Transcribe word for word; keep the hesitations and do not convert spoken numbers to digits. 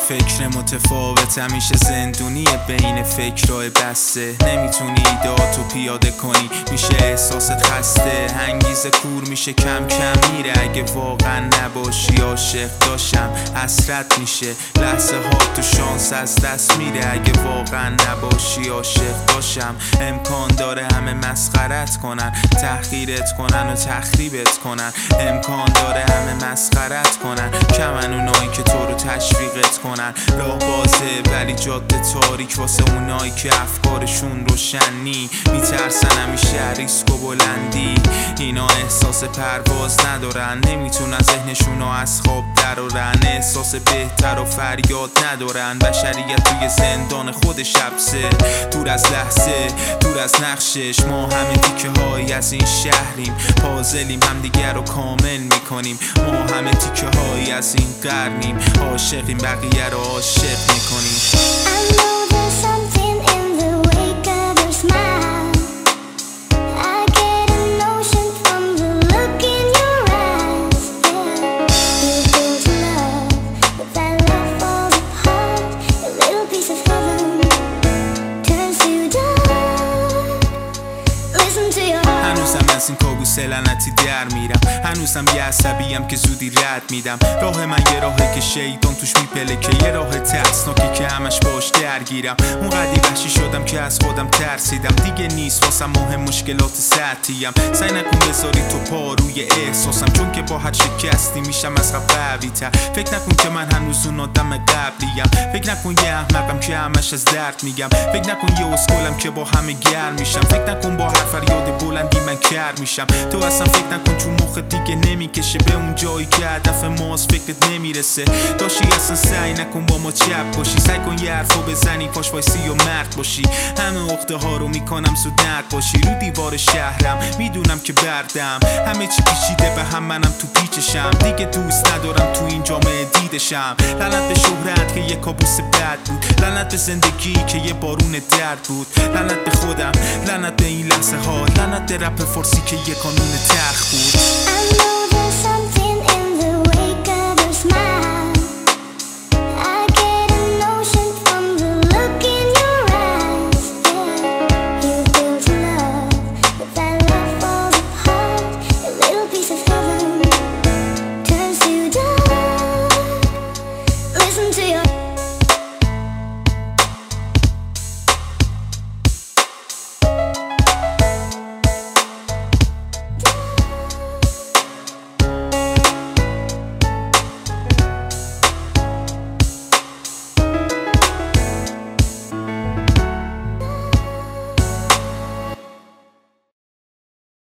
فکر متفاوت همیشه زندونیه بین فکرهای بسته. نمیتونی ایدهاتو پیاده کنی، میشه احساست خسته. انگیزه کور میشه کم کم میره اگه واقعا نباشی. عاشق داشتم حسرت میشه، لحظه ها تو شانس از دست میره اگه واقعا نباشی. عاشق داشتم امکان داره همه مسخرت کنن، تحقیرت کنن و تخریبت کنن. امکان داره همه مسخرت کنن، کمن اونایی که تو رو تشویقت کنن. راه بازه ولی جاده تاریک واسه اونایی که افکارشون روشنی. میترسن همیشه ریسک و بلندی، اینا احساس پرواز ندارن. نمیتونن ذهنشون رو از خواب درارن، احساس بهتر و فریاد ندارن. بشریت توی زندان خودش حبسه، دور از لحظه، دور از نقشش. ما همه تیکه های از این شهریم، پازلیم همدیگر رو کامل میکنیم. ما همه تیکه های از این قرنیم، عاشقیم بقیه رو عاشق میکنیم. هنوزم از این کابوس لعنتی در میرم، هنوزم یه عصبیم که زودی رد میدم. راه من یه راهه که شیطان توش میپله، که یه راه ترسناکی که همش باش درگیرم. اون قدی وحشی شدم که از خودم ترسیدم، دیگه نیست واسم مهم مشکلات سطحیم. سعی نکن بذاری تو پا روی احساسم، چون که با هر شکستی میشم از قبل قوی تر. فکر نکن که من هنوز اون آدم قبلیم، فکر نکن یه احمقم که همش از درد میگم. فکر نکن یه اسکلم که با همه گرم میشم. فکر نکن با هر فریاد بلندی من کر میشم. تو اصلا فکر نکن چون مخ دیگه نمیکشه به اون جایی که هدف ماست فکرت نمیرسه. داشتی اصلا سعی نکن با ما چپ باشی، سعی کن یه حرفو بزنی پاش وایسی و مرد باشی. همه عقده ها رو میکنم زود نرد باشی. رو دیوار شهرم میدونم که بردم، همه چی پیچیده به هم، منم تو پیچشم. دیگه دوست ندارم تو این جامعه دیدشم. لعنت به شهرت که یه کابوس بد بود، لعنت به زندگی که یه بارون درد بود. لعنت به خودم، لعنت به این لحظه ها، لعنت به رپ فارسی که یه قانون تلخ بود.